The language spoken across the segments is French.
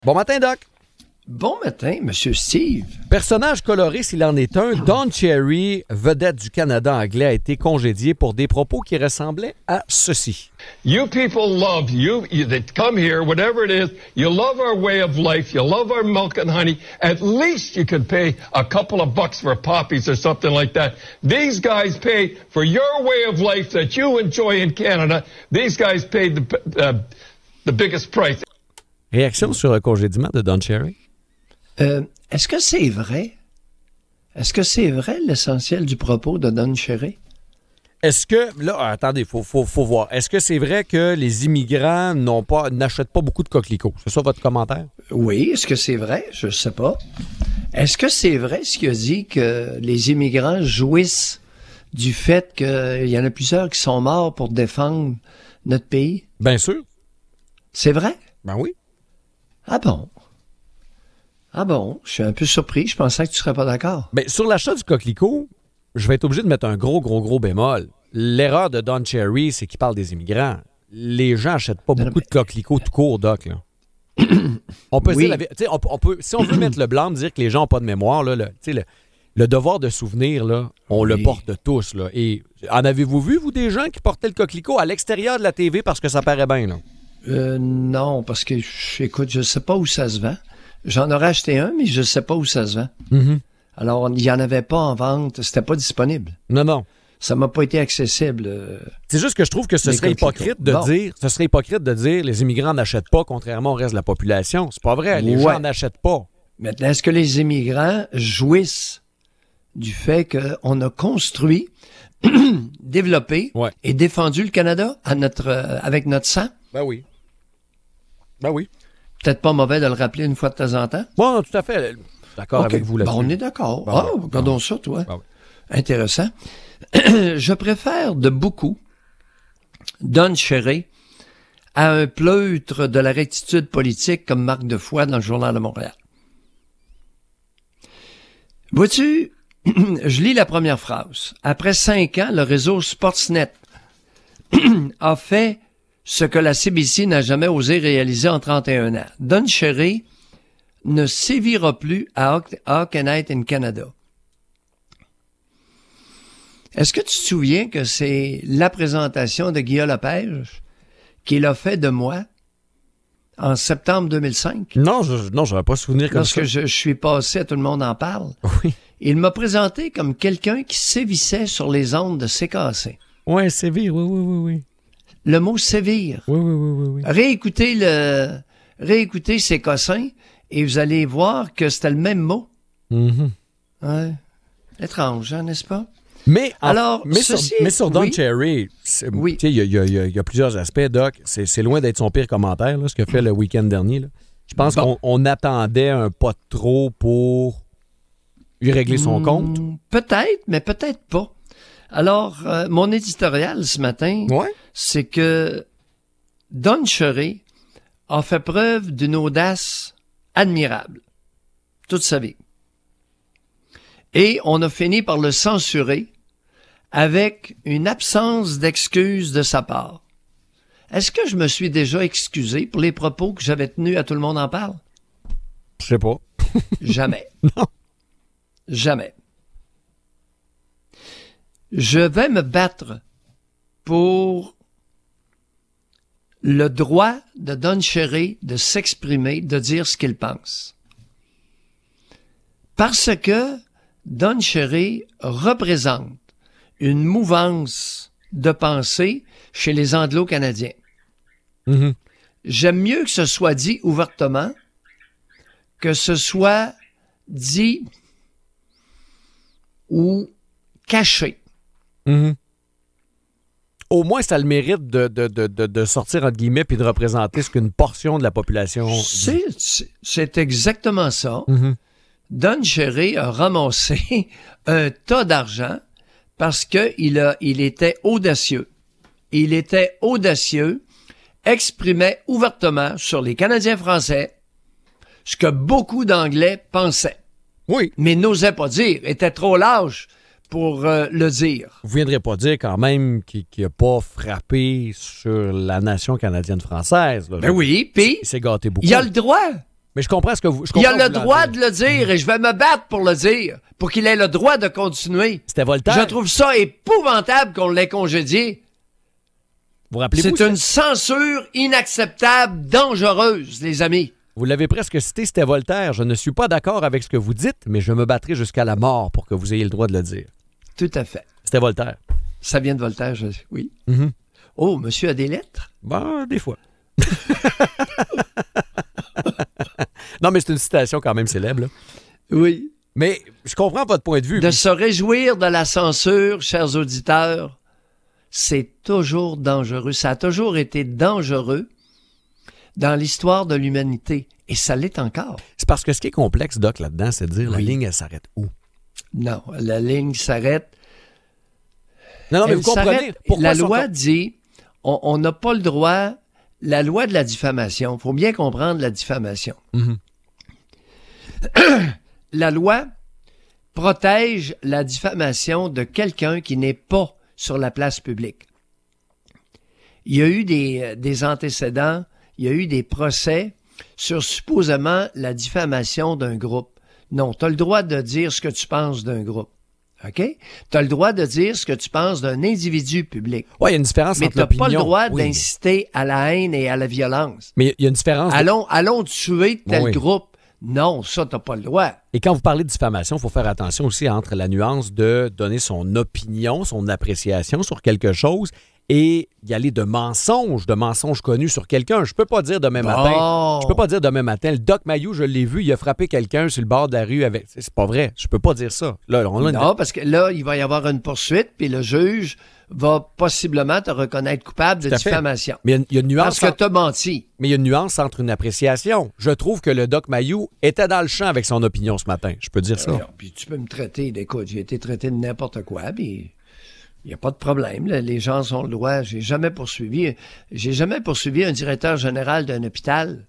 Bon matin, Doc. Bon matin, Monsieur Steve. Personnage coloré s'il en est un, Don Cherry, vedette du Canada anglais, a été congédié pour des propos qui ressemblaient à ceci. You people love you that come here, whatever it is. You love our way of life. You love our milk and honey. At least you could pay a couple of bucks for poppies or something like that. These guys pay for your way of life that you enjoy in Canada. These guys paid the biggest price. Réaction sur le congédiement de Don Cherry? Est-ce que c'est vrai? Est-ce que c'est vrai l'essentiel du propos de Don Cherry? Est-ce que, là, attendez, faut voir. Est-ce que c'est vrai que les immigrants n'achètent pas beaucoup de coquelicots? C'est ça votre commentaire? Oui, est-ce que c'est vrai? Je ne sais pas. Est-ce que c'est vrai ce qu'il a dit que les immigrants jouissent du fait qu'il y en a plusieurs qui sont morts pour défendre notre pays? Bien sûr. C'est vrai? Ben oui. Ah bon? Ah bon? Je suis un peu surpris. Je pensais que tu serais pas d'accord. Bien, sur l'achat du coquelicot, je vais être obligé de mettre un gros bémol. L'erreur de Don Cherry, c'est qu'il parle des immigrants. Les gens n'achètent pas beaucoup de coquelicots tout court, Doc. Là. On peut dire si on veut mettre le blâme, dire que les gens n'ont pas de mémoire, là, le devoir de souvenir, là, on le porte tous. Là. Et en avez-vous vu, vous, des gens qui portaient le coquelicot à l'extérieur de la TV parce que ça paraît bien, là? Non, parce que, écoute, je sais pas où ça se vend. J'en aurais acheté un, mais je sais pas où ça se vend. Mm-hmm. Alors, il y en avait pas en vente. C'était pas disponible. Non. Ça m'a pas été accessible. C'est juste que je trouve que ce serait hypocrite de dire les immigrants n'achètent pas, contrairement au reste de la population. C'est pas vrai. Les gens n'achètent pas. Maintenant, est-ce que les immigrants jouissent du fait qu'on a construit, développé et défendu le Canada avec notre sang? Ben oui. Peut-être pas mauvais de le rappeler une fois de temps en temps. Bon, tout à fait. D'accord avec vous là-dessus. On est d'accord. Regardons ça, toi. Intéressant. Je préfère de beaucoup Don Cherry à un pleutre de la rectitude politique comme Marc Defoy dans le Journal de Montréal. Vois-tu, je lis la première phrase. Après 5 ans, le réseau Sportsnet a fait ce que la CBC n'a jamais osé réaliser en 31 ans. Don Cherry ne sévira plus à Hockey Night in Canada. Est-ce que tu te souviens que c'est la présentation de Guillaume Lepage qu'il a fait de moi en septembre 2005? Non, j'aurais pas souvenir comme ça. Lorsque je suis passé à Tout le monde en parle. Oui. Il m'a présenté comme quelqu'un qui sévissait sur les ondes de CKC. Oui, sévir, oui. Le mot sévir. Oui. Réécoutez ces cossins et vous allez voir que c'était le même mot. Mm-hmm. Ouais. Étrange, hein, n'est-ce pas? Mais sur Don oui. Cherry, il y a plusieurs aspects, Doc. C'est loin d'être son pire commentaire, là, ce qu'il a fait le week-end dernier. Là. Je pense qu'on attendait un pas de trop pour lui régler son compte. Peut-être, mais peut-être pas. Alors, mon éditorial ce matin, c'est que Don Cherry a fait preuve d'une audace admirable toute sa vie. Et on a fini par le censurer avec une absence d'excuses de sa part. Est-ce que je me suis déjà excusé pour les propos que j'avais tenus à Tout le monde en parle? Je sais pas. Jamais. Non. Jamais. Je vais me battre pour le droit de Don Cherry de s'exprimer, de dire ce qu'il pense. Parce que Don Cherry représente une mouvance de pensée chez les Anglo-Canadiens. Mm-hmm. J'aime mieux que ce soit dit ouvertement que ce soit dit ou caché. Mm-hmm. Au moins, ça a le mérite de sortir, entre guillemets, puis de représenter ce qu'une portion de la population dit. C'est exactement ça. Mm-hmm. Don Cherry a ramassé un tas d'argent parce qu'il était audacieux. Il était audacieux, exprimait ouvertement sur les Canadiens français ce que beaucoup d'Anglais pensaient. Oui. Mais n'osaient pas dire, étaient trop lâches pour le dire. Vous ne viendrez pas dire quand même qu'il n'a pas frappé sur la nation canadienne-française. Là. Ben oui, puis il s'est gâté beaucoup. Il a le droit. Mais je comprends ce que vous... Il a le droit de le dire et je vais me battre pour le dire, pour qu'il ait le droit de continuer. C'était Voltaire. Je trouve ça épouvantable qu'on l'ait congédié. Vous rappelez-vous? C'est une censure inacceptable, dangereuse, les amis. Vous l'avez presque cité, c'était Voltaire. Je ne suis pas d'accord avec ce que vous dites, mais je me battrai jusqu'à la mort pour que vous ayez le droit de le dire. Tout à fait. C'était Voltaire. Ça vient de Voltaire, oui. Mm-hmm. Oh, monsieur a des lettres? Ben, des fois. Non, mais c'est une citation quand même célèbre, là. Oui. Mais je comprends votre point de vue. De se réjouir de la censure, chers auditeurs, c'est toujours dangereux. Ça a toujours été dangereux dans l'histoire de l'humanité. Et ça l'est encore. C'est parce que ce qui est complexe, Doc, là-dedans, c'est de dire la ligne, elle s'arrête où? Non, la ligne s'arrête. Non, mais vous comprenez. La loi dit, on n'a pas le droit, la loi de la diffamation, il faut bien comprendre la diffamation. Mm-hmm. La loi protège la diffamation de quelqu'un qui n'est pas sur la place publique. Il y a eu des antécédents, il y a eu des procès sur supposément la diffamation d'un groupe. Non, tu as le droit de dire ce que tu penses d'un groupe. OK? Tu as le droit de dire ce que tu penses d'un individu public. Oui, il y a une différence mais entre l'opinion. Mais tu n'as pas le droit d'inciter à la haine et à la violence. Mais il y a une différence. Allons tuer tel groupe. Non, ça, tu n'as pas le droit. Et quand vous parlez de diffamation, il faut faire attention aussi entre la nuance de donner son opinion, son appréciation sur quelque chose et y aller de mensonges connus sur quelqu'un. Je peux pas dire demain matin, le Doc Mayou, je l'ai vu, il a frappé quelqu'un sur le bord de la rue avec... C'est pas vrai, je peux pas dire ça. Là, non, parce que là, il va y avoir une poursuite, puis le juge va possiblement te reconnaître coupable de diffamation. Mais il y a une nuance... Parce que tu as menti. Mais il y a une nuance entre une appréciation. Je trouve que le Doc Mayou était dans le champ avec son opinion ce matin. Je peux dire ça. Puis tu peux me traiter, écoute, j'ai été traité de n'importe quoi, puis... Il n'y a pas de problème. Là. Les gens ont le droit. J'ai jamais poursuivi un directeur général d'un hôpital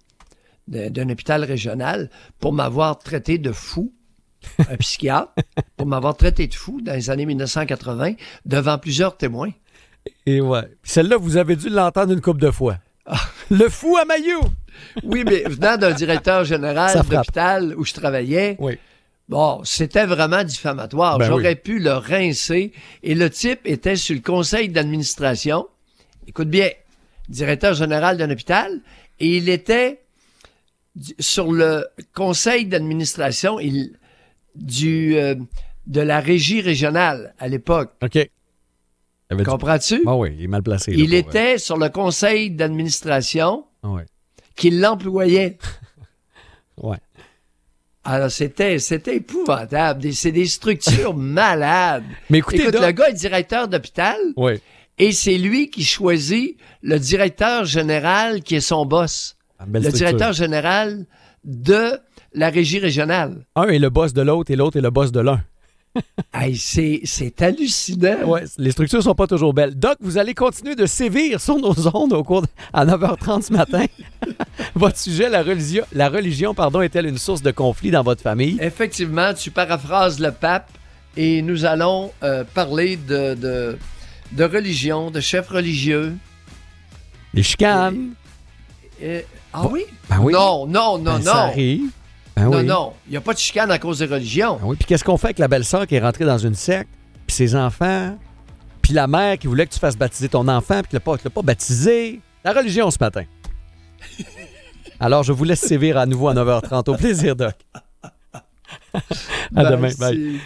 régional pour m'avoir traité de fou, un psychiatre, pour m'avoir traité de fou dans les années 1980 devant plusieurs témoins. Et ouais. Celle-là, vous avez dû l'entendre une couple de fois. Le fou à Mayou! Oui, mais venant d'un directeur général d'hôpital où je travaillais, oui. Bon, c'était vraiment diffamatoire. J'aurais pu le rincer. Et le type était sur le conseil d'administration. Écoute bien, directeur général d'un hôpital. Et il était sur le conseil d'administration de la régie régionale à l'époque. OK. Comprends-tu? Ah oui, il est mal placé. Il était sur le conseil d'administration qui l'employait. Ouais. Alors, c'était épouvantable. C'est des structures malades. Mais écoutez, le gars est directeur d'hôpital. Oui. Et c'est lui qui choisit le directeur général qui est son boss. Le directeur général de la régie régionale. Un est le boss de l'autre et l'autre est le boss de l'un. Hey, c'est hallucinant. Oui, les structures sont pas toujours belles. Doc, vous allez continuer de sévir sur nos ondes à 9h30 ce matin. Votre sujet, la religion, est-elle une source de conflit dans votre famille? Effectivement, tu paraphrases le pape et nous allons parler de religion, de chefs religieux. Les chicanes. Oui? Ben oui. Non. Ça arrive. Ben non, il n'y a pas de chicane à cause des religions. Ben oui, puis qu'est-ce qu'on fait avec la belle-sœur qui est rentrée dans une secte, puis ses enfants, puis la mère qui voulait que tu fasses baptiser ton enfant, puis que tu l'as pas baptisé? La religion ce matin. Alors, je vous laisse sévir à nouveau à 9h30. Au plaisir, Doc. À demain. Bye.